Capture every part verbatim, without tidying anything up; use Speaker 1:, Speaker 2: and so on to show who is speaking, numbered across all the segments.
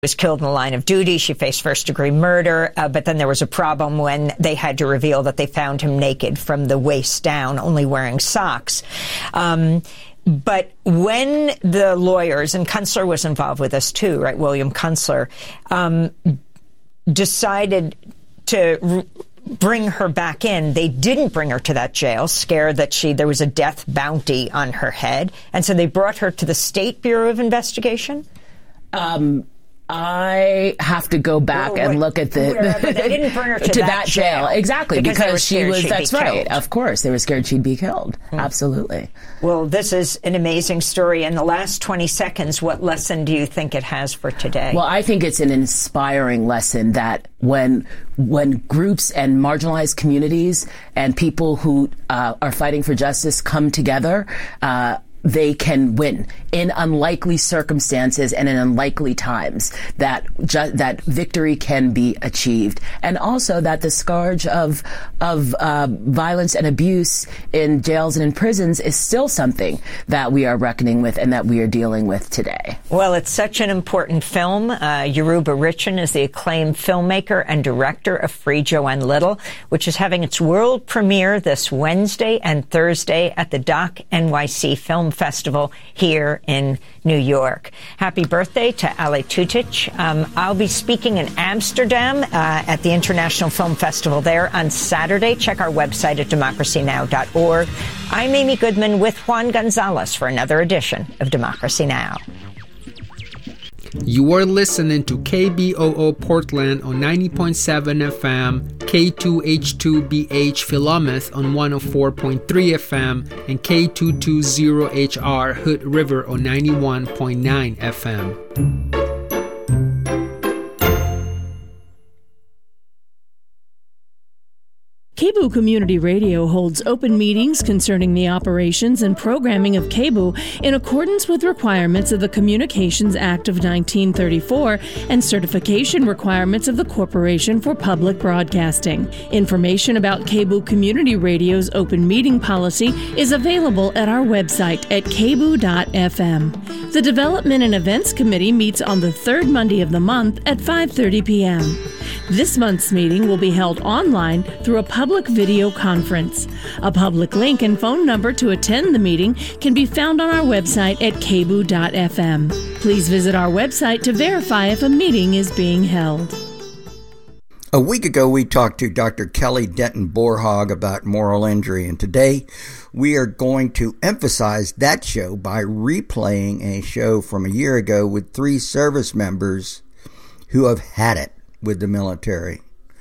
Speaker 1: was killed in the line of duty. She faced first-degree murder, uh, but then there was a problem when they had to reveal that they found him naked from the waist down, only wearing socks. Um, but when the lawyers, and Kunstler was involved with this too, right, William Kunstler, um, decided to r- bring her back in, they didn't bring her to that jail, scared that she there was a death bounty on her head, and so they brought her to the State Bureau of Investigation.
Speaker 2: Um. I have to go back
Speaker 1: well,
Speaker 2: and look at the.
Speaker 1: Where, but they didn't bring her to,
Speaker 2: to
Speaker 1: that,
Speaker 2: that jail. jail. Exactly,
Speaker 1: because,
Speaker 2: because she was, that's right.
Speaker 1: Killed.
Speaker 2: Of course, they were scared she'd be killed. Mm. Absolutely.
Speaker 1: Well, this is an amazing story. In the last twenty seconds, what lesson do you think it has for today?
Speaker 2: Well, I think it's an inspiring lesson that when when groups and marginalized communities and people who uh, are fighting for justice come together, uh, they can win in unlikely circumstances and in unlikely times, that ju- that victory can be achieved. And also that the scourge of of uh, violence and abuse in jails and in prisons is still something that we are reckoning with and that we are dealing with today.
Speaker 1: Well, it's such an important film. Uh, Yoruba Richin is the acclaimed filmmaker and director of Free Joanne Little, which is having its world premiere this Wednesday and Thursday at the Doc N Y C Film Festival here in New York. Happy birthday to Ali Tutic. Um, I'll be speaking in Amsterdam uh, at the International Film Festival there on Saturday. Check our website at democracy now dot org. I'm Amy Goodman with Juan Gonzalez for another edition of Democracy Now!
Speaker 3: You are listening to K B O O Portland on ninety point seven F M, K two H two B H Philomath on one oh four point three F M, and K two twenty H R Hood River on ninety-one point nine F M.
Speaker 4: K B U Community Radio holds open meetings concerning the operations and programming of K B U in accordance with requirements of the Communications Act of nineteen thirty-four and certification requirements of the Corporation for Public Broadcasting. Information about K B U Community Radio's open meeting policy is available at our website at k b u dot f m. The Development and Events Committee meets on the third Monday of the month at five thirty p.m. This month's meeting will be held online through a public video conference. A public link and phone number to attend the meeting can be found on our website at k b u dot f m. Please visit our website to verify if a meeting is being held.
Speaker 5: A week ago, we talked to Doctor Kelly Denton Borhog about moral injury, and today we are going to emphasize that show by replaying a show from a year ago with three service members who have had it with the military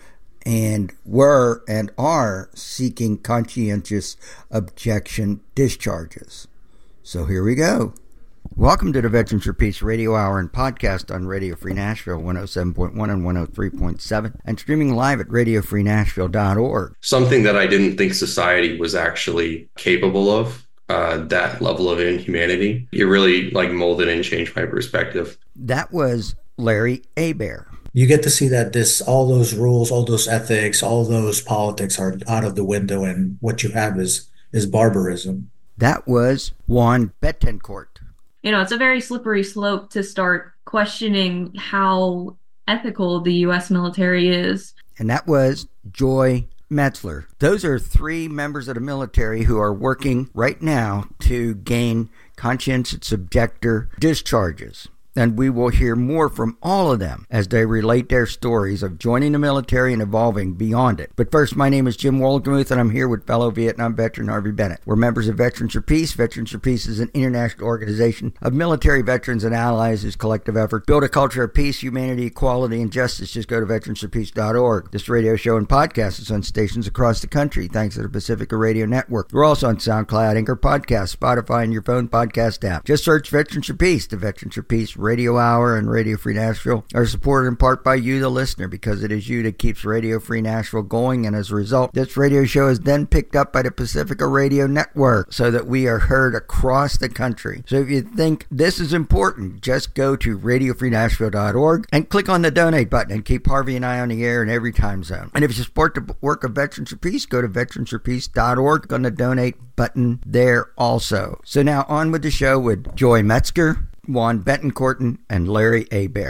Speaker 5: and were and are seeking conscientious objection discharges. So here we go. Welcome to the Veterans for Peace Radio Hour and podcast on Radio Free Nashville one oh seven point one and one oh three point seven and streaming live at radio free nashville dot org.
Speaker 6: Something that I didn't think society was actually capable of, uh, that level of inhumanity. It really like molded and changed my perspective.
Speaker 5: That was Larry Hebert.
Speaker 7: You get to see that this, all those rules, all those ethics, all those politics are out of the window, and what you have is is barbarism.
Speaker 5: That was Juan Betancourt.
Speaker 8: You know, it's a very slippery slope to start questioning how ethical the U S military is.
Speaker 5: And that was Joy Metzler. Those are three members of the military who are working right now to gain conscientious objector discharges. And we will hear more from all of them as they relate their stories of joining the military and evolving beyond it. But first, my name is Jim Wohlgemuth, and I'm here with fellow Vietnam veteran Harvey Bennett. We're members of Veterans for Peace. Veterans for Peace is an international organization of military veterans and allies whose collective effort build a culture of peace, humanity, equality, and justice. Just go to veterans for peace dot org. This radio show and podcast is on stations across the country, thanks to the Pacifica Radio Network. We're also on SoundCloud, Anchor Podcast, Spotify, and your phone podcast app. Just search Veterans for Peace. The Veterans for Peace Radio Hour and Radio Free Nashville are supported in part by you, the listener, because it is you that keeps Radio Free Nashville going, and as a result, this radio show is then picked up by the Pacifica Radio Network so that we are heard across the country. So if you think this is important, just go to radio free nashville dot org and click on the donate button and keep Harvey and I on the air in every time zone. And if you support the work of Veterans for Peace, go to veterans for peace dot org, click on the donate button there also. So now on with the show with Joy Metzger, Juan Betancourt, and Larry Hebert.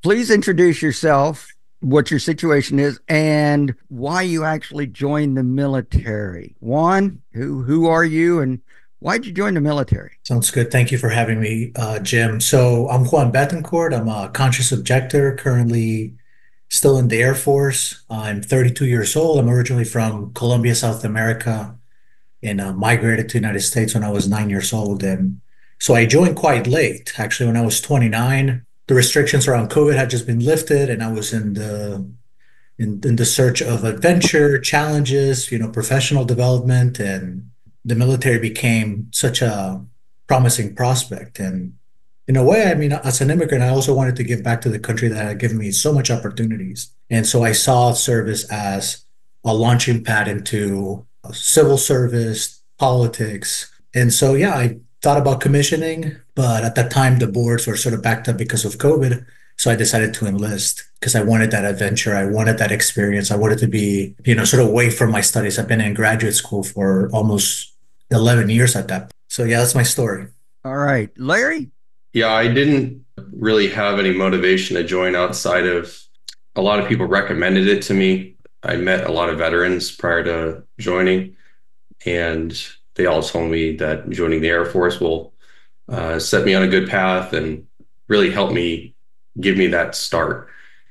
Speaker 5: please introduce yourself, what your situation is, and why you actually joined the military. Juan, who who are you, and why'd you join the military?
Speaker 7: Sounds good. Thank you for having me, uh, Jim. So I'm Juan Betancourt. I'm a conscious objector, currently still in the Air Force. I'm thirty-two years old. I'm originally from Colombia, South America, and uh, migrated to the United States when I was nine years old. And so I joined quite late, actually, when I was twenty-nine. The restrictions around COVID had just been lifted, and I was in the in, in the search of adventure, challenges, you know, professional development, and the military became such a promising prospect. And in a way, I mean, as an immigrant, I also wanted to give back to the country that had given me so much opportunities. And so I saw service as a launching pad into civil service, politics. And so, yeah, I thought about commissioning, but at that time, the boards were sort of backed up because of COVID. So I decided to enlist because I wanted that adventure. I wanted that experience. I wanted to be, you know, sort of away from my studies. I've been in graduate school for almost eleven years at that point. So yeah, that's my story.
Speaker 5: All right. Larry?
Speaker 6: Yeah, I didn't really have any motivation to join outside of a lot of people recommended it to me. I met a lot of veterans prior to joining, and they all told me that joining the Air Force will uh, set me on a good path and really help me, give me that start.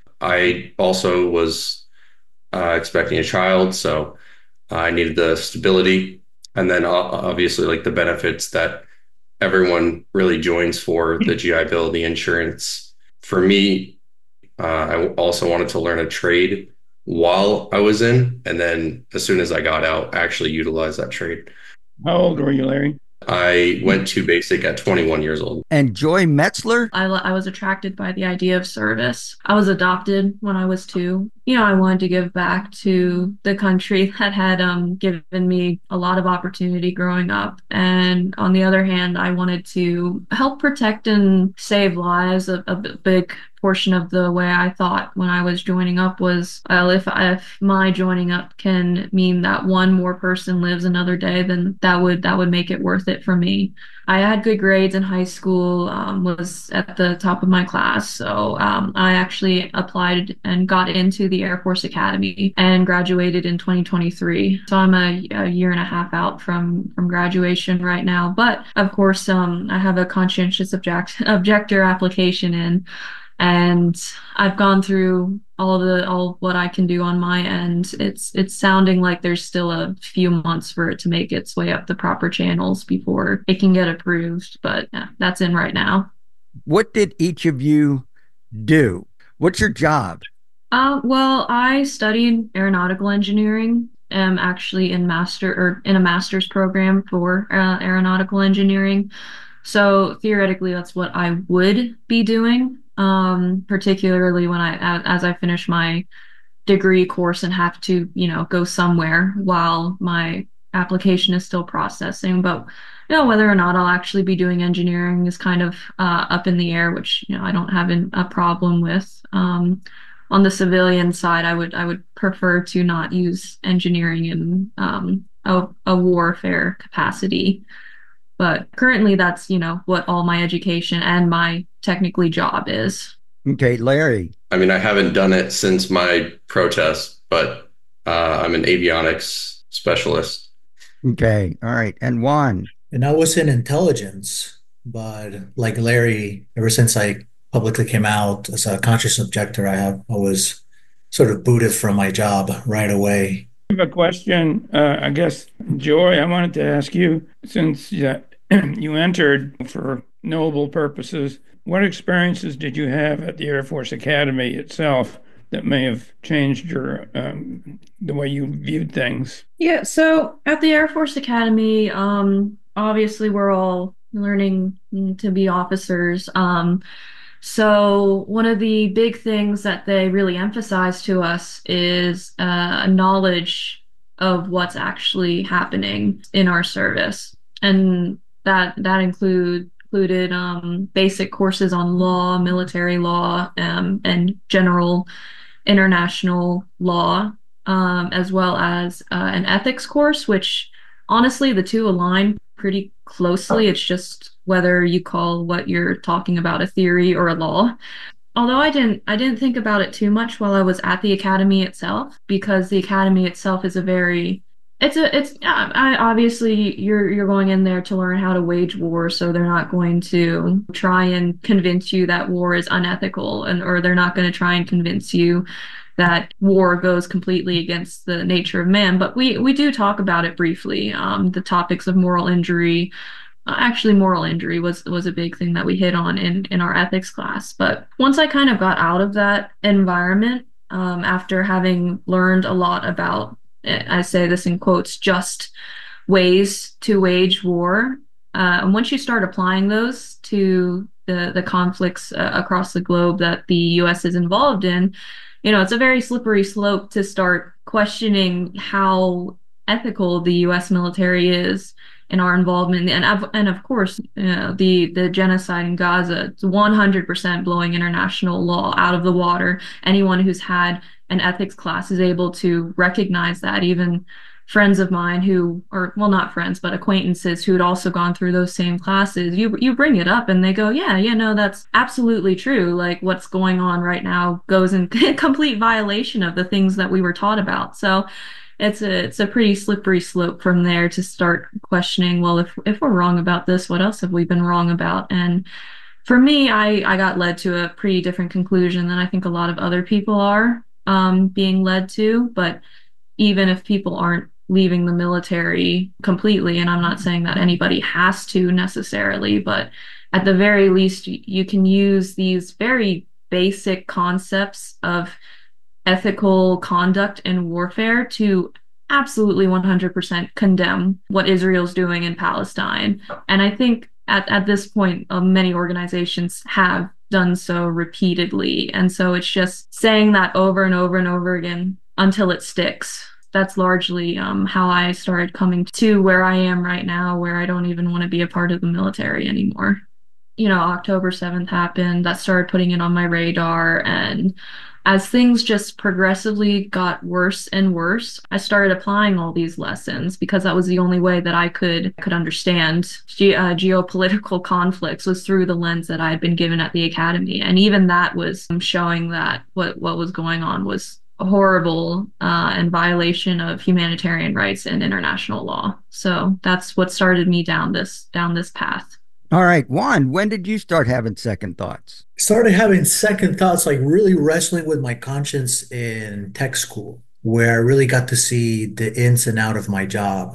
Speaker 6: I also was uh, expecting a child, so I needed the stability. And then uh, obviously like the benefits that everyone really joins for, the G I Bill, the insurance. For me, uh, I also wanted to learn a trade while I was in, and then as soon as I got out, actually utilize that trade.
Speaker 9: How old were you, Larry?
Speaker 6: I went to basic at twenty-one years old.
Speaker 5: And Joy Metzler?
Speaker 8: I, I was attracted by the idea of service. I was adopted when I was two. You know, I wanted to give back to the country that had um, given me a lot of opportunity growing up. And on the other hand, I wanted to help protect and save lives. A, a big portion of the way I thought when I was joining up was, well, if, if my joining up can mean that one more person lives another day, then that would that would make it worth it for me. I had good grades in high school, um, was at the top of my class. So um, I actually applied and got into the Air Force Academy and graduated in twenty twenty-three. So I'm a, a year and a half out from, from graduation right now. But of course, um, I have a conscientious object, objector application in. And I've gone through all of the all what I can do on my end. It's it's sounding like there's still a few months for it to make its way up the proper channels before it can get approved. But yeah, that's in right now.
Speaker 5: What did each of you do? What's your job?
Speaker 8: Uh, well, I studied aeronautical engineering. I'm actually in master or in a master's program for uh, aeronautical engineering. So theoretically, that's what I would be doing. Um, particularly when I, as I finish my degree course and have to, you know, go somewhere while my application is still processing. But, you know, whether or not I'll actually be doing engineering is kind of uh, up in the air, which, you know, I don't have an, a problem with. Um, on the civilian side, I would, I would prefer to not use engineering in um, a, a warfare capacity. But currently that's, you know, what all my education and my technically job is.
Speaker 5: Okay, Larry.
Speaker 6: I mean, I haven't done it since my protest, but uh, I'm an avionics specialist.
Speaker 5: Okay, all right. And Juan.
Speaker 7: And I was in intelligence, but like Larry, ever since I publicly came out as a conscious objector, I have I was sort of booted from my job right away.
Speaker 9: I have a question. Uh, I guess, Joy, I wanted to ask you, since uh, you entered for noble purposes, what experiences did you have at the Air Force Academy itself that may have changed your um, the way you viewed things?
Speaker 8: Yeah, so at the Air Force Academy, um, obviously we're all learning to be officers. Um, so one of the big things that they really emphasize to us is uh, a knowledge of what's actually happening in our service. And that that include included um, basic courses on law, military law, um, and general international law, um, as well as uh, an ethics course, which honestly, the two align pretty closely. It's just whether you call what you're talking about a theory or a law. Although I didn't I didn't think about it too much while I was at the academy itself, because the academy itself is a very it's a it's I, obviously you're you're going in there to learn how to wage war, so they're not going to try and convince you that war is unethical, and or they're not going to try and convince you that war goes completely against the nature of man. But we we do talk about it briefly. Um, the topics of moral injury, uh, actually moral injury was was a big thing that we hit on in in our ethics class. But once I kind of got out of that environment, um, after having learned a lot about, I say this in quotes, just ways to wage war, uh, and once you start applying those to the the conflicts uh, across the globe that the U S is involved in, you know, it's a very slippery slope to start questioning how ethical the U S military is in our involvement. And of, and of course, you know, the, the genocide in Gaza, it's one hundred percent blowing international law out of the water. Anyone who's had an ethics class is able to recognize that. Even friends of mine who, or well, not friends, but acquaintances who had also gone through those same classes, you you bring it up and they go, yeah, yeah, no, that's absolutely true. Like what's going on right now goes in complete violation of the things that we were taught about. So it's a it's a pretty slippery slope from there to start questioning, well, if if we're wrong about this, what else have we been wrong about? And for me, I, I got led to a pretty different conclusion than I think a lot of other people are um, being led to. But even if people aren't leaving the military completely, and I'm not saying that anybody has to necessarily, but at the very least, you can use these very basic concepts of ethical conduct in warfare to absolutely one hundred percent condemn what Israel's doing in Palestine. And I think at, at this point, uh, many organizations have done so repeatedly. And so it's just saying that over and over and over again until it sticks. That's largely um, how I started coming to where I am right now, where I don't even want to be a part of the military anymore. You know, October seventh happened. That started putting it on my radar. And as things just progressively got worse and worse, I started applying all these lessons because that was the only way that I could could understand ge- uh, geopolitical conflicts was through the lens that I had been given at the academy. And even that was showing that what, what was going on was horrible uh, and violation of humanitarian rights and international law. So that's what started me down this down this path.
Speaker 5: All right, Juan, when did you start having second thoughts?
Speaker 7: Started having second thoughts, like really wrestling with my conscience in tech school, where I really got to see the ins and out of my job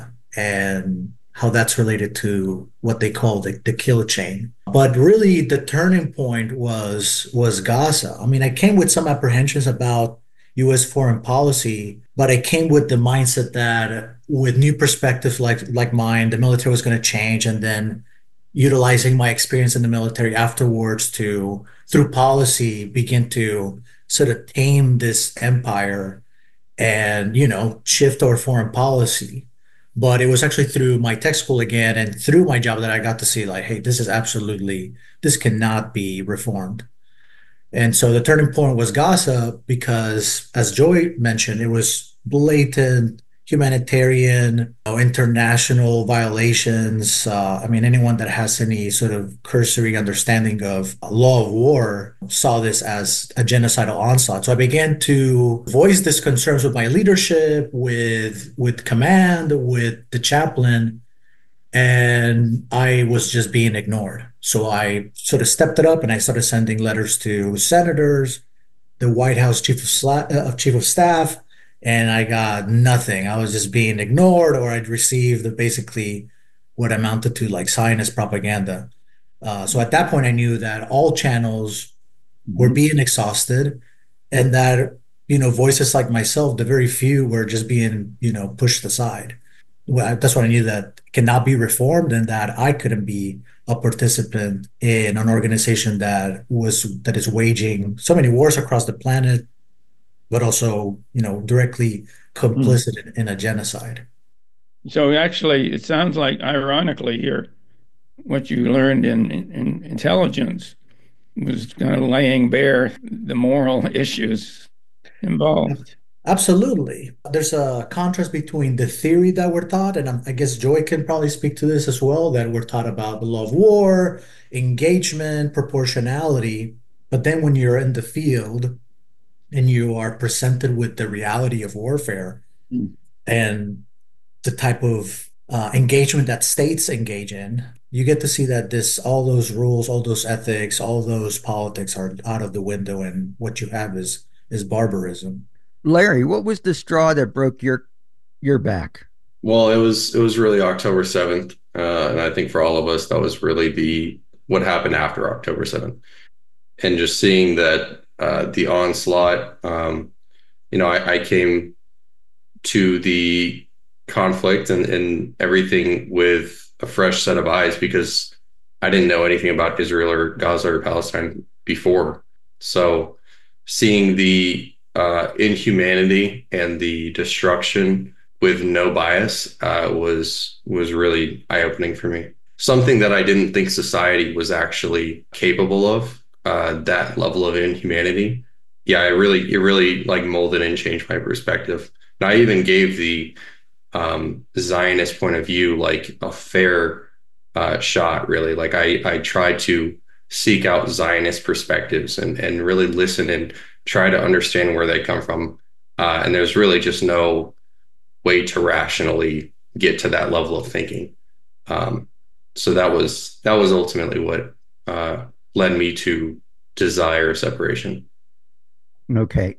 Speaker 7: and how that's related to what they call the, the kill chain. But really the turning point was was Gaza. I mean, I came with some apprehensions about U S foreign policy, but I came with the mindset that with new perspectives like like mine, the military was going to change, and then utilizing my experience in the military afterwards to, through policy, begin to sort of tame this empire and, you know, shift our foreign policy. But it was actually through my tech school again and through my job that I got to see like, hey, this is absolutely, this cannot be reformed. And so the turning point was Gaza because, as Joy mentioned, it was blatant humanitarian, you know, international violations. Uh, I mean, anyone that has any sort of cursory understanding of law of war saw this as a genocidal onslaught. So I began to voice these concerns with my leadership, with with command, with the chaplain, and I was just being ignored. So I sort of stepped it up and I started sending letters to senators, the White House chief of, sla- uh, chief of staff, and I got nothing. I was just being ignored, or I'd received basically what amounted to like Zionist propaganda. Uh, so at that point, I knew that all channels were being exhausted, and that, you know, voices like myself, the very few, were just being, you know, pushed aside. Well, that's when I knew that it cannot be reformed, and that I couldn't be a participant in an organization that was that is waging so many wars across the planet, but also, you know, directly complicit mm. in, in a genocide.
Speaker 9: So actually, it sounds like, ironically here, what you learned in, in, in intelligence was kind of laying bare the moral issues involved.
Speaker 7: Absolutely. There's a contrast between the theory that we're taught, and I guess Joy can probably speak to this as well, that we're taught about the law of war, engagement, proportionality. But then when you're in the field and you are presented with the reality of warfare mm. and the type of uh, engagement that states engage in, you get to see that this, all those rules, all those ethics, all those politics are out of the window, and what you have is is barbarism.
Speaker 5: Larry, what was the straw that broke your your back?
Speaker 6: Well, it was it was really October seventh, uh, and I think for all of us, that was really the what happened after October seventh, and just seeing that uh, the onslaught. Um, you know, I, I came to the conflict and, and everything with a fresh set of eyes, because I didn't know anything about Israel or Gaza or Palestine before. So seeing the uh, inhumanity and the destruction with no bias uh, was was really eye-opening for me. Something that I didn't think society was actually capable of, uh, that level of inhumanity. Yeah, it really, it really like molded and changed my perspective. And I even gave the um, Zionist point of view like a fair uh, shot, really. Like I, I tried to seek out Zionist perspectives and, and really listen and try to understand where they come from. Uh, and there's really just no way to rationally get to that level of thinking. Um, so that was that was ultimately what uh, led me to desire separation.
Speaker 5: Okay.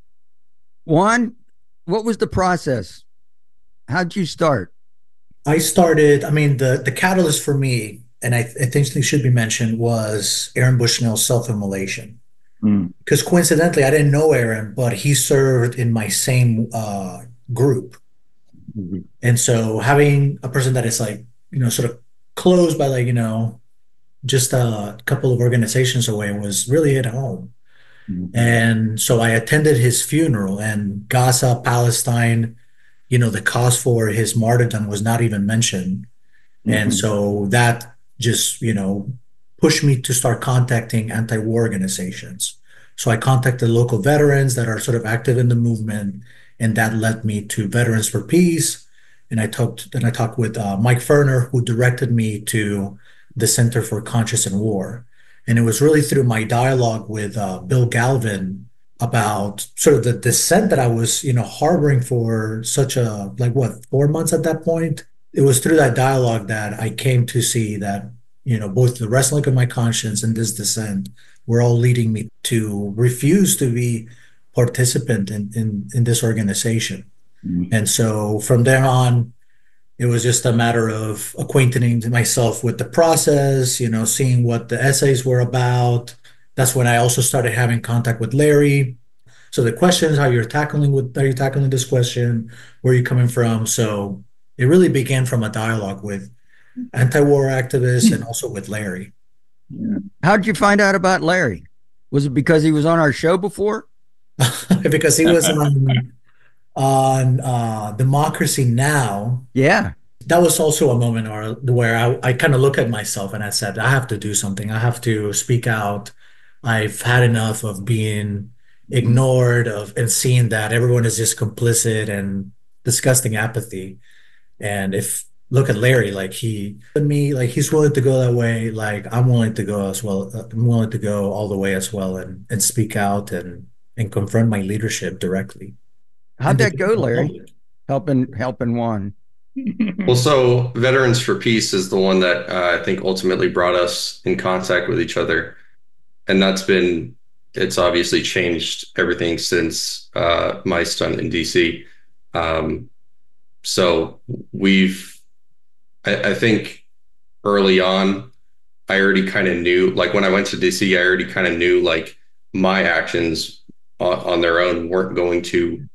Speaker 5: Juan, what was the process? How'd you start?
Speaker 7: I started, I mean, the, the catalyst for me, and I, I think it should be mentioned, was Aaron Bushnell's self-immolation. Because mm. coincidentally, I didn't know Aaron, but he served in my same uh, group. Mm-hmm. And so having a person that is like, you know, sort of close by like, you know, just a couple of organizations away was really at home. Mm-hmm. And so I attended his funeral, and Gaza, Palestine, you know, the cause for his martyrdom was not even mentioned. Mm-hmm. And so that just, you know, pushed me to start contacting anti-war organizations. So I contacted local veterans that are sort of active in the movement, and that led me to Veterans for Peace. And I talked, and I talked with uh, Mike Ferner, who directed me to the Center for Conscience and War. And it was really through my dialogue with uh, Bill Galvin about sort of the dissent that I was, you know, harboring for such a, like what, four months at that point. It was through that dialogue that I came to see that, you know, both the wrestling of my conscience and this dissent were all leading me to refuse to be participant in, in, in this organization. Mm-hmm. And so from there on, it was just a matter of acquainting myself with the process, you know, seeing what the essays were about. That's when I also started having contact with Larry. So the questions, how you're tackling with, are you tackling this question? Where are you coming from? So it really began from a dialogue with anti-war activists and also with Larry.
Speaker 5: Yeah. How did you find out about Larry? Was it because he was on our show before?
Speaker 7: Because he was on, on uh, Democracy Now!
Speaker 5: Yeah.
Speaker 7: That was also a moment or, where I, I kind of look at myself and I said, I have to do something. I have to speak out. I've had enough of being ignored of and seeing that everyone is just complicit and disgusting apathy. And if look at Larry, like he and me, like he's willing to go that way. Like I'm willing to go as well. I'm willing to go all the way as well and and speak out and and confront my leadership directly.
Speaker 5: How'd that go, Larry? Helping helping Juan.
Speaker 6: Well, so Veterans for Peace is the one that uh, I think ultimately brought us in contact with each other. And that's been, it's obviously changed everything since uh, my stint in D C. Um, so we've, I, I think early on, I already kind of knew, like when I went to D C, I already kind of knew like my actions on, on their own weren't going to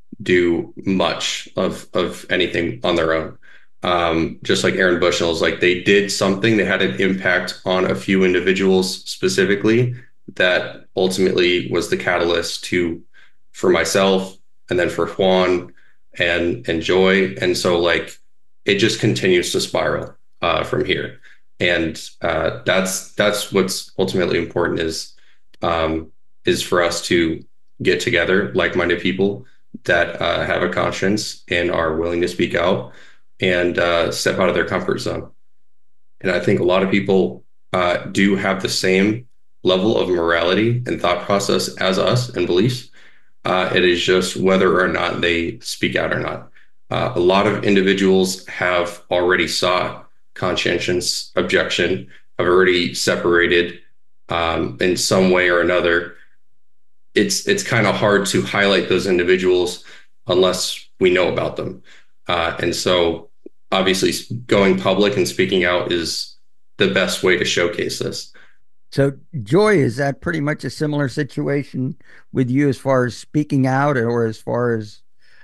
Speaker 6: do much of, of anything on their own. Um, just like Aaron Bushnell's, like they did something, they had an impact on a few individuals specifically that ultimately was the catalyst to, for myself and then for Juan and, and Joy. And so like, it just continues to spiral uh, from here. And uh, that's, that's what's ultimately important is, um, is for us to get together, like-minded people that uh, have a conscience and are willing to speak out and uh, step out of their comfort zone. And I think a lot of people uh, do have the same level of morality and thought process as us and beliefs. Uh, it is just whether or not they speak out or not. Uh, a lot of individuals have already sought conscientious objection, have already separated um, in some way or another. It's it's kind of hard to highlight those individuals unless we know about them. Uh, and so obviously going public and speaking out is the best way to showcase this.
Speaker 5: So, Joy, is that pretty much a similar situation with you as far as speaking out, or as far as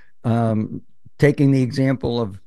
Speaker 5: um, taking the example of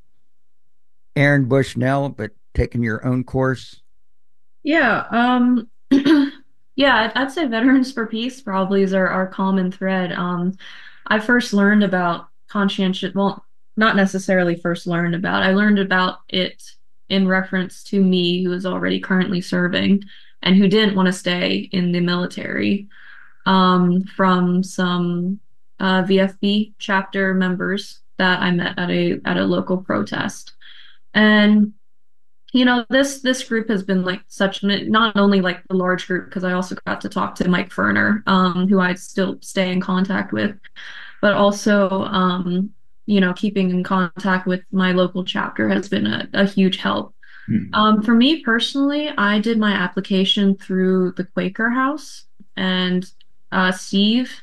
Speaker 5: Aaron Bushnell, but taking your own course?
Speaker 8: Yeah, um, yeah, I'd, I'd say Veterans for Peace probably is our, our common thread. Um, I first learned about conscientious, well, not necessarily first learned about, I learned about it in reference to me, who is already currently serving and who didn't want to stay in the military, um, from some uh, V F P chapter members that I met at a at a local protest. And you know, this this group has been like such, not only like the large group, because I also got to talk to Mike Ferner, um, who I still stay in contact with, but also, um, you know, keeping in contact with my local chapter has been a, a huge help. Mm-hmm. Um, for me personally, I did my application through the Quaker House, and uh, Steve,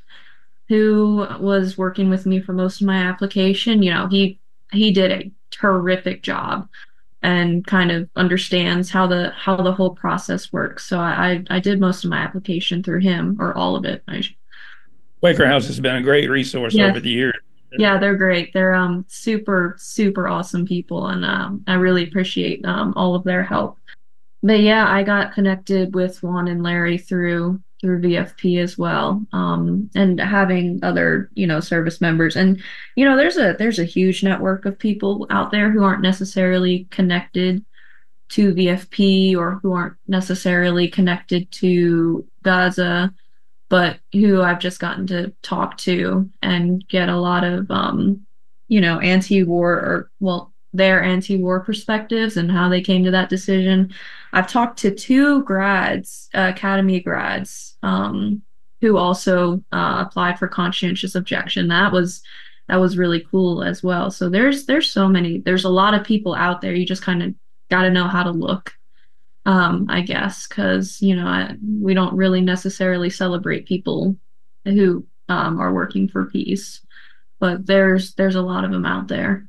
Speaker 8: who was working with me for most of my application, you know, he he did a terrific job and kind of understands how the how the whole process works. So I I did most of my application through him, or all of it. I,
Speaker 9: Quaker House has been a great resource yes. over the years.
Speaker 8: Yeah, they're great. They're um super super awesome people, and um I really appreciate um all of their help. But yeah, I got connected with Juan and Larry through through V F P as well, um, and having other, you know, service members. And, you know, there's a there's a huge network of people out there who aren't necessarily connected to V F P, or who aren't necessarily connected to Gaza, but who I've just gotten to talk to and get a lot of, um, you know, anti-war, or, well, their anti-war perspectives and how they came to that decision. I've talked to two grads, uh, academy grads, um, who also uh, applied for conscientious objection. That was that was really cool as well. So there's there's so many, there's a lot of people out there. You just kind of got to know how to look, um, I guess, because, you know, I, we don't really necessarily celebrate people who um, are working for peace, but there's there's a lot of them out there.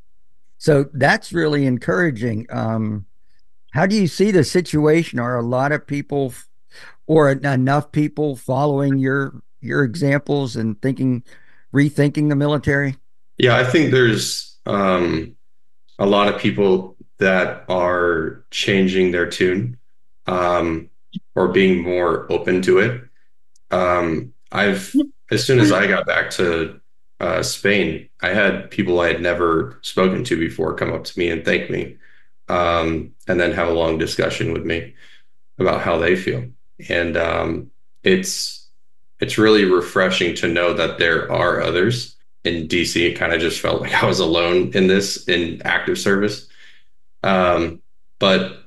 Speaker 5: So that's really encouraging. Um, how do you see the situation? Are a lot of people, or enough people, following your your examples and thinking, rethinking the military?
Speaker 6: Yeah, I think there's um, a lot of people that are changing their tune, um, or being more open to it. Um, I've, as soon as I got back to Uh, Spain, I had people I had never spoken to before come up to me and thank me, um, and then have a long discussion with me about how they feel. And um, it's it's really refreshing to know that there are others. In D C, it kind of just felt like I was alone in this, in active service. Um, but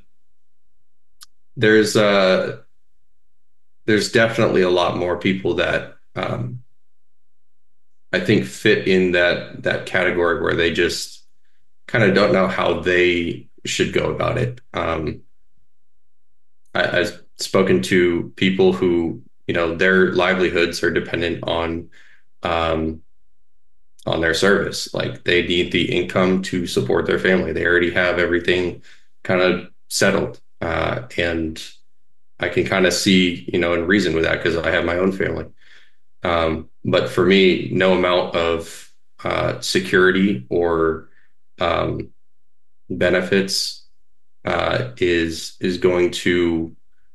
Speaker 6: there's uh, there's definitely a lot more people that um, I think fit in that that category where they just kind of don't know how they should go about it. Um, I, I've spoken to people who, you know, their livelihoods are dependent on um, on their service. Like, they need the income to support their family. They already have everything kind of settled, uh, and I can kind of see, you know, and reason with that because I have my own family. Um, but for me, no amount of uh, security or um, benefits uh, is is going to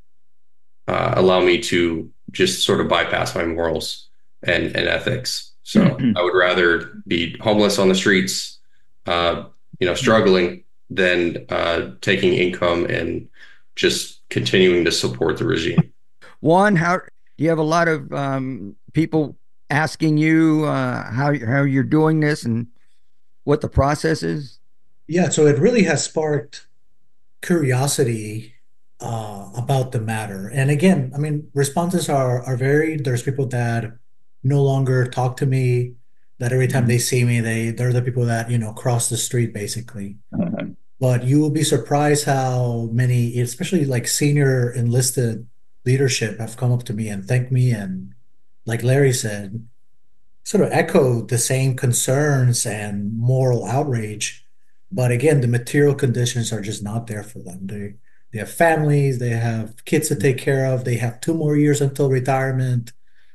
Speaker 6: uh, allow me to just sort of bypass my morals and, and ethics. So mm-hmm. I would rather be homeless on the streets, uh, you know, struggling, than uh, taking income and just continuing to support the regime.
Speaker 5: Juan, how do you have a lot of um, people asking you uh, how how you're doing this and what the process is?
Speaker 7: Yeah, so it really has sparked curiosity uh, about the matter. And again, I mean, responses are are varied. There's people that no longer talk to me, that every time they see me, they they're the people that, you know, cross the street basically.
Speaker 9: Uh,
Speaker 7: But you will be surprised how many, especially like senior enlisted leadership, have come up to me and thanked me, and like Larry said, sort of echo the same concerns and moral outrage. But again, the material conditions are just not there for them. They they have families, they have kids to take care of, they have two more years until retirement.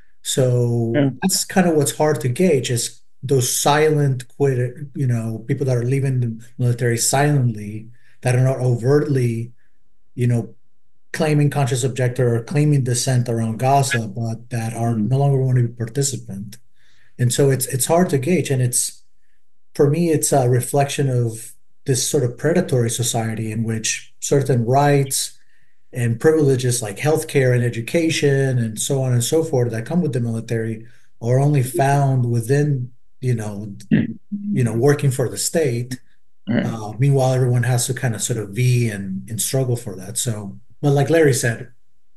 Speaker 7: So
Speaker 9: yeah.
Speaker 7: that's kind of what's hard to gauge is those silent quit, you know, people that are leaving the military silently, that are not overtly, you know, claiming conscious objector or claiming dissent around Gaza, but that are no longer want to be participant. And so it's it's hard to gauge. And it's for me, it's a reflection of this sort of predatory society in which certain rights and privileges like healthcare and education and so on and so forth that come with the military are only found within, you know, you know, working for the state.
Speaker 9: Right.
Speaker 7: Uh, meanwhile, everyone has to kind of sort of be and, and struggle for that. So, but like Larry said,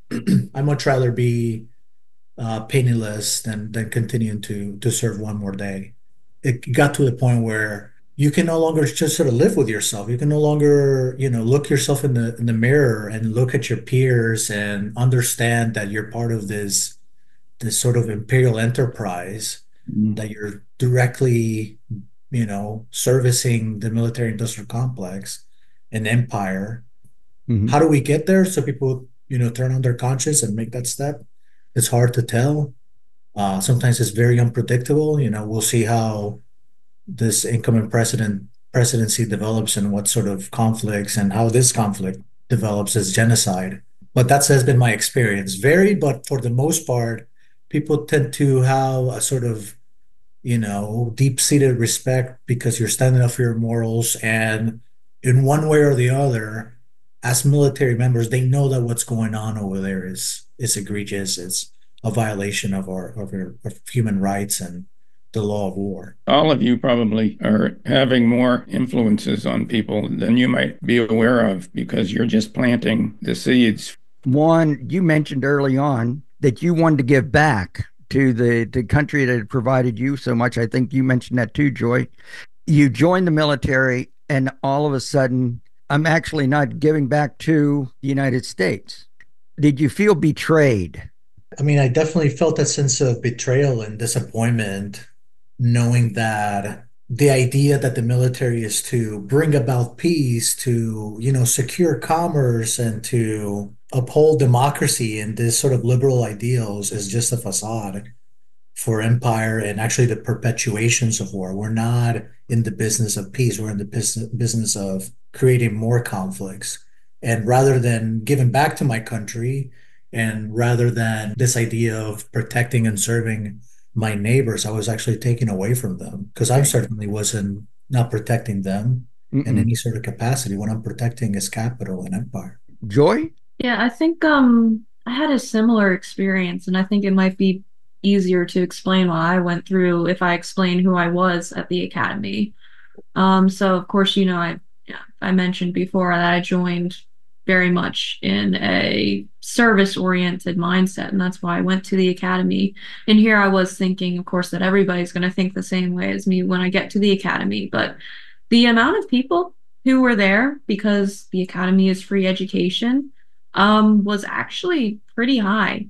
Speaker 7: I'd much rather be uh, penniless than than continuing to to serve one more day. It got to the point where you can no longer just sort of live with yourself. You can no longer, you know, look yourself in the in the mirror and look at your peers and understand that you're part of this this sort of imperial enterprise,
Speaker 9: Mhm.
Speaker 7: that you're directly, you know, servicing the military industrial complex and empire.
Speaker 5: Mhm.
Speaker 7: How do we get there so people, you know, turn on their conscience and make that step? It's hard to tell. Uh, sometimes it's very unpredictable. You know, we'll see how this incoming president presidency develops and what sort of conflicts and how this conflict develops as genocide. But that has been my experience. Varied, but for the most part, people tend to have a sort of, you know, deep-seated respect because you're standing up for your morals. And in one way or the other, as military members, they know that what's going on over there is is egregious. It's a violation of our of, our, of human rights and the law of war.
Speaker 9: All of you probably are having more influences on people than you might be aware of because you're just planting the seeds.
Speaker 5: One, you mentioned early on that you wanted to give back to the, the country that had provided you so much. I think you mentioned that too, Joy. You joined the military, and all of a sudden, I'm actually not giving back to the United States. Did you feel betrayed?
Speaker 7: I mean, I definitely felt that sense of betrayal and disappointment, knowing that the idea that the military is to bring about peace, to, you know, secure commerce and to uphold democracy and this sort of liberal ideals is just a facade for empire and actually the perpetuations of war. We're not in the business of peace. We're in the business business of creating more conflicts. And rather than giving back to my country, and rather than this idea of protecting and serving my neighbors, I was actually taken away from them because I certainly wasn't not protecting them
Speaker 5: Mm-mm.
Speaker 7: in any sort of capacity. What I'm protecting is capital and empire.
Speaker 5: Joy?
Speaker 8: Yeah, I think um I had a similar experience, and I think it might be easier to explain what I went through if I explain who I was at the academy. Um, so of course, you know, I yeah, I mentioned before that I joined very much in a service-oriented mindset, and that's why I went to the academy. And here I was thinking, of course, that everybody's going to think the same way as me when I get to the academy. But the amount of people who were there, because the academy is free education, um, was actually pretty high.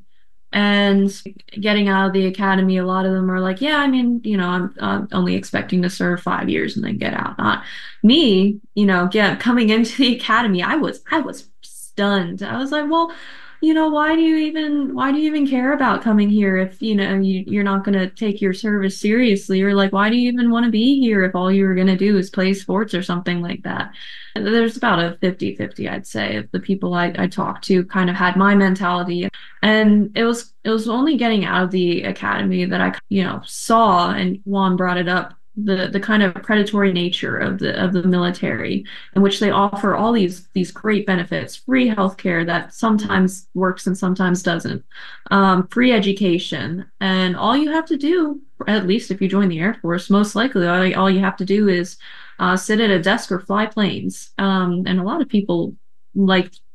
Speaker 8: And getting out of the academy, a lot of them are like, yeah, I mean, you know, I'm, I'm only expecting to serve five years and then get out. Not me, you know, get coming into the academy, I was, I was stunned. I was like, well, you know, why do you even, why do you even care about coming here if, you know, you, you're not going to take your service seriously? Or like, why do you even want to be here if all you were going to do is play sports or something like that? And there's about a fifty fifty, I'd say, of the people I, I talked to kind of had my mentality. And it was, it was only getting out of the academy that I, you know, saw, and Juan brought it up, the the kind of predatory nature of the of the military, in which they offer all these these great benefits, free healthcare that sometimes works and sometimes doesn't, um, free education, and all you have to do, at least if you join the Air Force, most likely all, all you have to do is uh, sit at a desk or fly planes. Um, and a lot of people like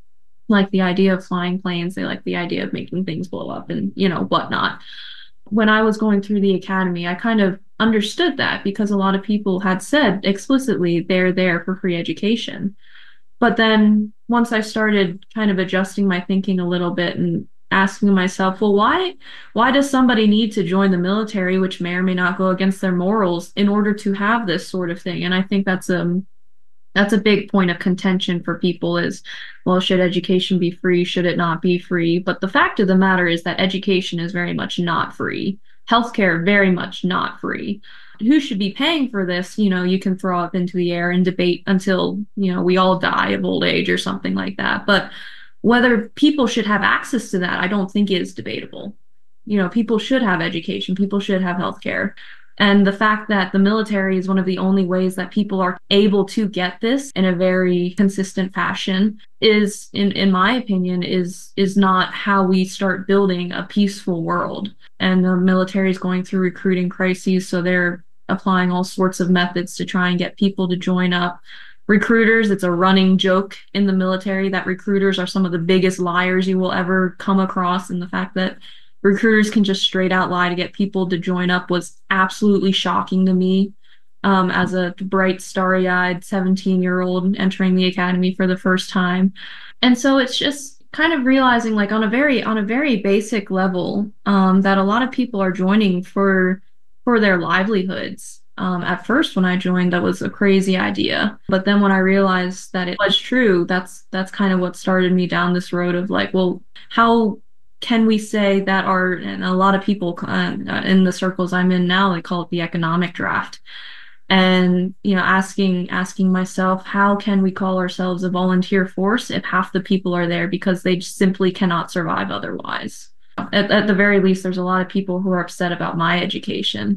Speaker 8: like the idea of flying planes. They like the idea of making things blow up and, you know, whatnot. When I was going through the academy, I kind of understood that because a lot of people had said explicitly they're there for free education. But then once I started kind of adjusting my thinking a little bit and asking myself, well, why why does somebody need to join the military, which may or may not go against their morals, in order to have this sort of thing? And I think that's um that's a big point of contention for people is, well, should education be free? Should it not be free? But the fact of the matter is that education is very much not free. Healthcare, very much not free. Who should be paying for this? You know, you can throw up into the air and debate until, you know, we all die of old age or something like that. But whether people should have access to that, I don't think is debatable. You know, people should have education. People should have healthcare. And the fact that the military is one of the only ways that people are able to get this in a very consistent fashion is, in, in my opinion, is is not how we start building a peaceful world. And the military is going through recruiting crises, so they're applying all sorts of methods to try and get people to join up. Recruiters, it's a running joke in the military that recruiters are some of the biggest liars you will ever come across, and the fact that recruiters can just straight out lie to get people to join up was absolutely shocking to me um, as a bright, starry-eyed seventeen-year-old entering the academy for the first time. And so it's just kind of realizing, like, on a very on a very basic level, um, that a lot of people are joining for for their livelihoods. Um, at first, when I joined, that was a crazy idea. But then when I realized that it was true, that's that's kind of what started me down this road of like, well, how can we say that our, and a lot of people uh, in the circles I'm in now, they call it the economic draft. And, you know, asking asking myself, how can we call ourselves a volunteer force if half the people are there because they simply cannot survive otherwise? At, at the very least, there's a lot of people who are upset about my education.